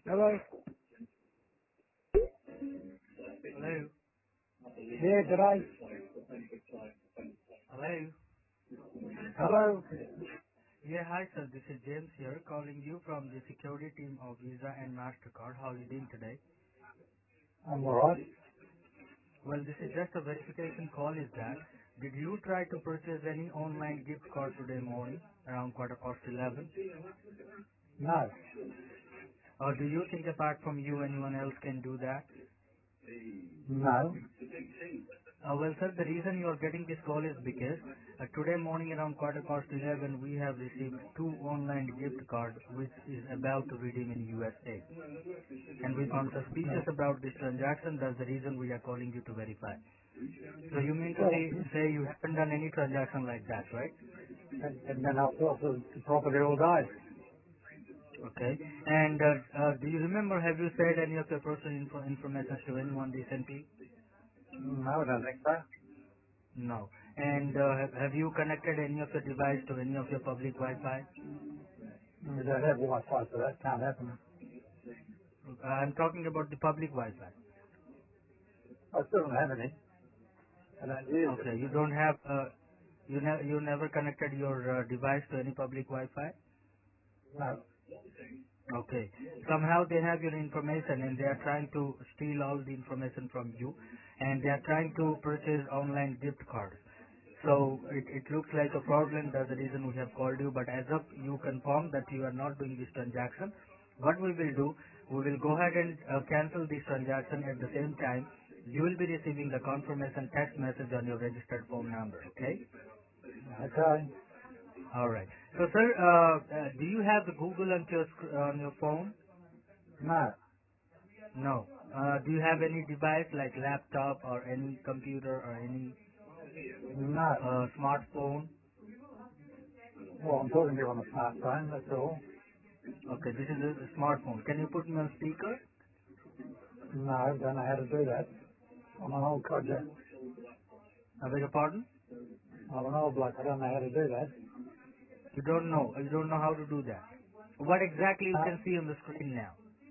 Hello? Hello. Yeah, today? Hello. Hello? Yeah, hi sir. This is James here calling you from the security team of Visa and MasterCard. How are you doing today? I'm alright. Well, this is just a verification call is that. Did you try to purchase any online gift card today morning around 11:15? No. Or do you think apart from you anyone else can do that? No. Well, sir, the reason you are getting this call is because today morning around 11:15 we have received two online gift cards which is about to redeem in USA. And we found suspicious No. about this transaction. That's the reason we are calling you to verify. So you mean to Well, say you haven't done any transaction like that, right? and then I've got the property all day. Okay. And do you remember, have you shared any of your personal information to anyone recently? No, I don't think so. No. And have you connected any of your device to any of your public Wi-Fi? We don't have Wi-Fi, so that can't happen. I'm talking about the public Wi-Fi. I still don't have any. I don't use it. Okay. You don't have, you never connected your device to any public Wi-Fi? No. Okay. Somehow they have your information and they are trying to steal all the information from you and they are trying to purchase online gift cards. So it looks like a fraudulent. That's the reason we have called you. But as of you confirm that you are not doing this transaction, what we will do, we will go ahead and cancel this transaction. At the same time, you will be receiving the confirmation text message on your registered phone number. Okay? Okay. All right. So sir, do you have the Google on your phone? No. No. Do you have any device like laptop or any computer or any No. smartphone? Well, I'm talking to you on the smartphone, that's all. Okay, this is a smartphone. Can you put me on speaker? No, I don't know how to do that. I'm an old codger. I beg your pardon? I'm an old bloke. I don't know how to do that. You don't know. You don't know how to do that. What exactly you No. can see on the screen now?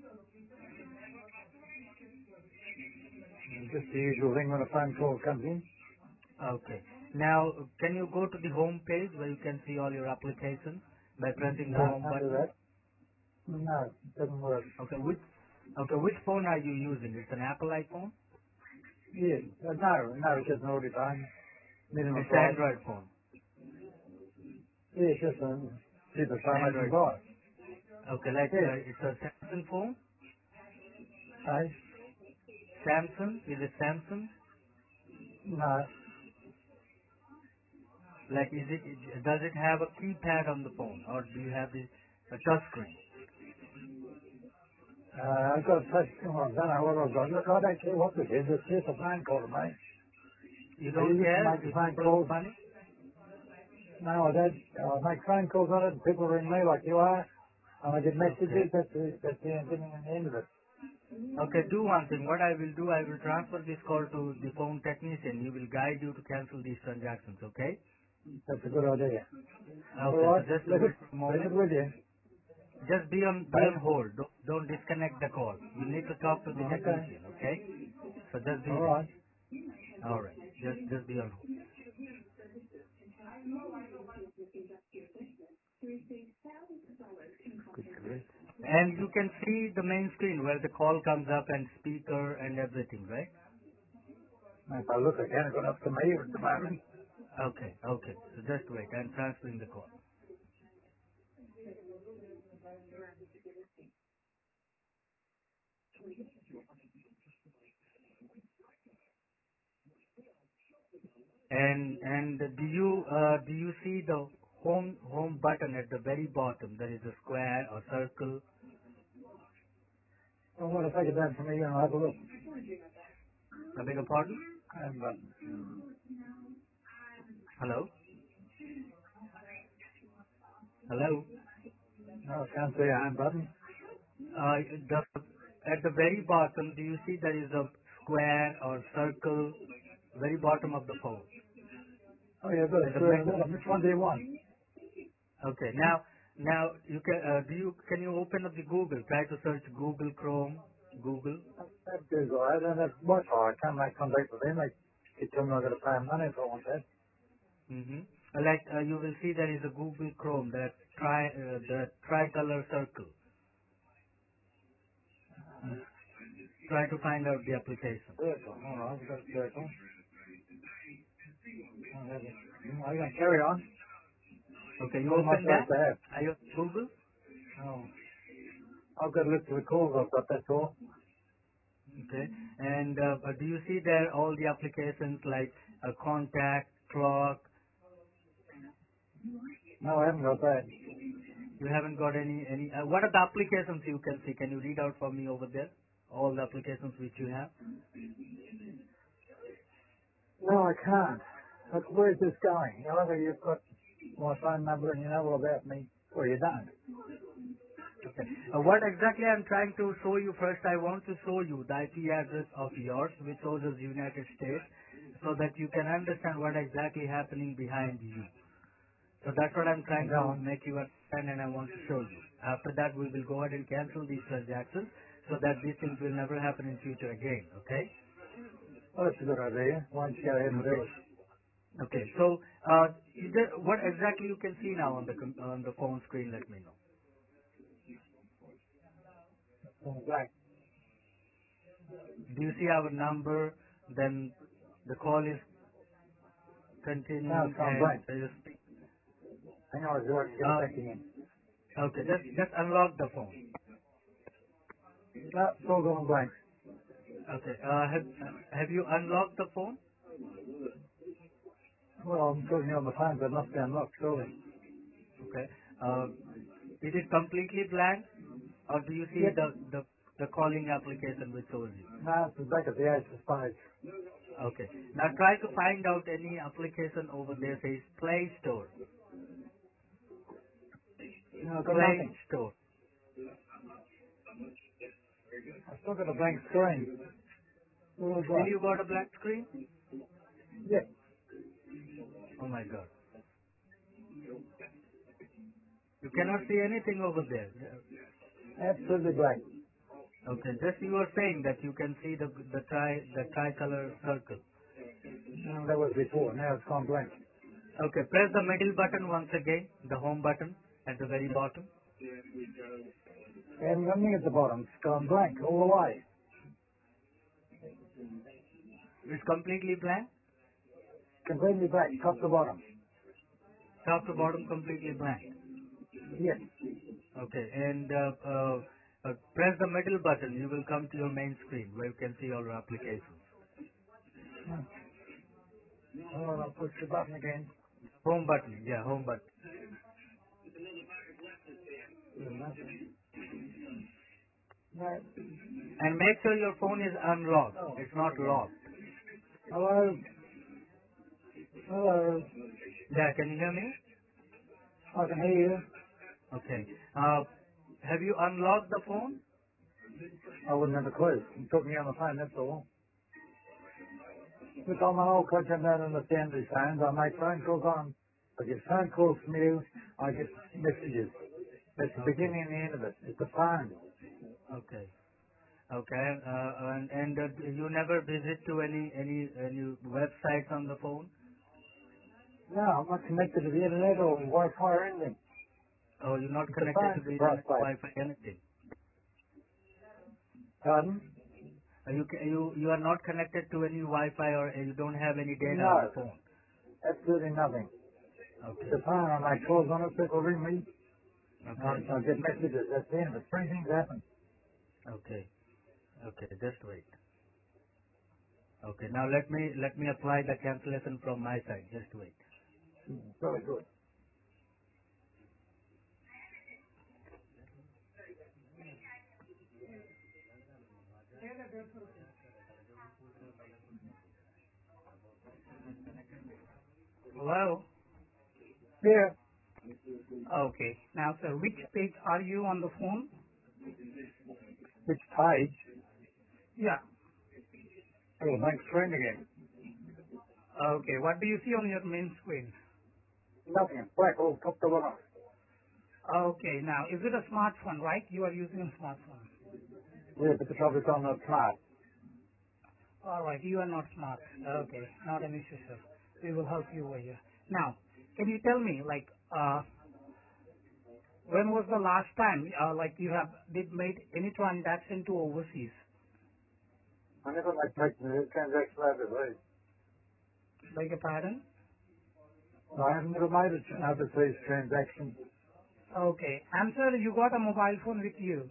Just the usual thing when a phone call comes in. Okay. Now, can you go to the home page where you can see all your applications by pressing No, the home can't do button? that. No, it doesn't work. Which phone are you using? It's an Apple iPhone? Yeah, no, it's just an ordinary phone. Minimum It's price. Android phone. Yeah, it's just a cheapest phone I can Android buy. phone. Okay, like Yeah, it's a Samsung phone? hey, Samsung? Is it Samsung? no. Like, does it have a keypad on the phone, or do you have a touch screen? I've got a touch, well, I don't know what I've got. Look, I don't care what this is. It's just a phone call to me. You I don't use it to care make the if phone people calls. money? No, I don't. I make phone calls on it and people ring me like you are. And I get Okay. messages. That's the beginning and the end of it. Okay, do one thing. What I will do, I will transfer this call to the phone technician. He will guide you to cancel these transactions, okay? That's a good idea. All Okay, so right, just leave wait it, for a leave moment. it with you. Just be Okay? on hold. Don't disconnect the call. You need to talk to the Okay. technician, okay? So just be All there. right. All right. Just be on hold. Good grief. And you can see the main screen where the call comes up and speaker and everything, right? If I look again, it's got up to me at the moment. Okay, okay. So just wait. I'm transferring the call. And do you see the home button at the very bottom? There is a square or circle. I want to take it down from here and I'll have a look. I beg your pardon? And, Hello? Hello? no, I can't see a home button. The at the very bottom, do you see there is a square or circle? Very bottom of the phone. Oh, yeah, I've got a At the square at the middle. bottom. Which one do you want? Okay. Now, Now you can you open up the Google? Try to search Google Chrome. Google. That Google, I don't have Wi-Fi. I can't make contact with them. They tell me I've got to pay them money if I want that. Mm-hmm. Like you will see there is a Google Chrome, the tricolor circle. Try to find out the application. Circle. All right, we've got a circle. I can carry on. Okay, you What am I open supposed that. to have? Are you on Google? Oh, I've got to look for the calls I've got, that's all. Okay. And do you see there all the applications like contact, clock? No, I haven't got that. You haven't got any. What are the applications you can see? Can you read out for me over there? All the applications which you have. No, I can't. Look, where's this going? However, you've got my phone number and you know all about me. Well, you don't. Okay. What exactly I'm trying to show you first, I want to show you the IP address of yours, which shows as United States, so that you can understand what exactly happening behind you. So that's what I'm trying Go to on. make you understand, and I want to show you. After that, we will go ahead and cancel these transactions so that these things will never happen in future again. Okay? Well, that's a good idea. Why don't you go ahead and do Okay. it? Okay. So, what exactly you can see now on on the phone screen? Let me know. Black. Do you see our number? Then the call is Now continuing it's gone and blank. there is, Hang on, I'll get it uh, back again. okay, just unlock the phone. No, it's all gone blank. Okay, have you unlocked the phone? Well, I'm talking on the phone, but it must be unlocked, surely. Okay, is it completely blank, or do you see Yep. the calling application which shows you? No, it's back at the edge of page. Okay, now try to find out any application over there says Play Store. No, I've got Play nothing. Store. I've still got a blank screen. What was Still that? you got a blank screen? Yeah, Oh my god. You cannot see anything over there. absolutely blank. Okay, just you were saying that you can see the tricolor circle. No, that was before. Now it's gone blank. Okay, press the middle button once again, the home button at the very bottom. I haven't got anything at the bottom. It's gone blank all the way. It's completely blank, Completely blank, top to bottom. top to bottom completely blank. Yes. Okay, and press the middle button. You will come to your main screen where you can see all your applications. Oh, I'll push the button again. Home button, yeah, home button. No. And make sure your phone is unlocked. Oh, It's not not again. locked. Hello? Hello? Yeah, can you hear me? I can hear you. Okay. Have you unlocked the phone? I wouldn't have a clue. You took me on the phone, that's all. Look, I'm an old coach. I don't understand these phones. I make phone calls on 'em. I get phone calls from you. I get messages. That's the Okay. beginning and the end of it. It's the phone. Okay. Okay. And you never visit to any websites on the phone? No, I'm not connected to the internet or Wi-Fi or anything. Or you're not It's the connected phone, to the for internet, Christ's sake. Wi-Fi, anything? Pardon? You are not connected to any Wi-Fi or you don't have any data on the No, phone. absolutely nothing. It's Okay. the phone. I make calls on it. People ring me. Okay. I get messages. That's the end of it. Three things happen. Okay. Okay. Just wait. Okay. Now let me apply the cancellation from my side. Just wait. Very good. Hello. Yeah. Okay. Now, sir, which page are you on the phone? Which page? Yeah. Oh, blank screen again. Okay. What do you see on your main screen? Nothing. Black all top to bottom. Okay, now is it a smartphone, right? You are using a smartphone. Yeah, but the trouble is I'm not smart. All right, you are not smart. Okay, not an issue, sir. We will help you over here. Now, can you tell me, like, when was the last time, like, you have did made any transaction to overseas? I never make transaction overseas. Beg your pardon? I have never made an overseas transaction. Okay, and sir, you got a mobile phone with you.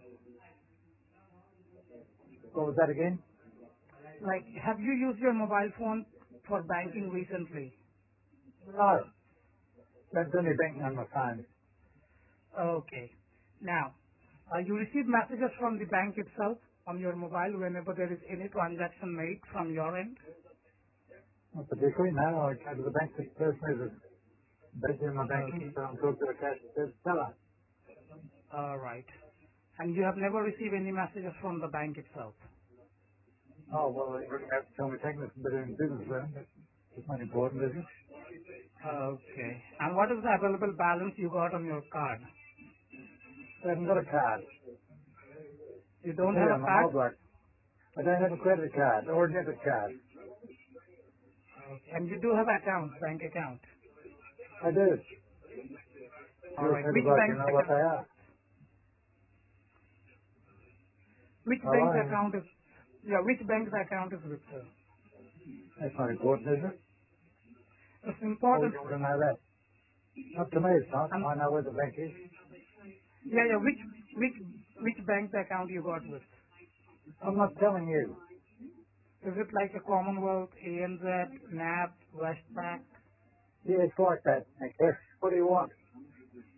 What was that again? Like, have you used your mobile phone for banking recently? No. Don't do any banking on my phone. Okay. Now, you receive messages from the bank itself on your mobile whenever there is any transaction made from your end? Not particularly, no. I go to the bank, the person who's busy in my banking, Okay. so I'm talking to the cash teller. All right. And you have never received any messages from the bank itself? Oh, well, you're going to have to tell me taking this bit in business with them. It's not important, is it? Okay. And what is the available balance you got on your card? I haven't got a card. You I don't tell you, have a I'm an card? old bloke. I don't have a credit card or a debit card. Okay. And you do have account, bank account? I do. All You're a right. credit Which bloke, you bank know what account? they are. Which bank Hello? account is? Yeah. Which bank the account is with, sir? That's not important, is it? It's Or would important. you want to know that? Not to me, it's not. Um, I know where the bank is. yeah. Which bank the account you got with? I'm not telling you. Is it like a Commonwealth, ANZ, NAB, Westpac? Yeah, it's like that. Okay. What do you want?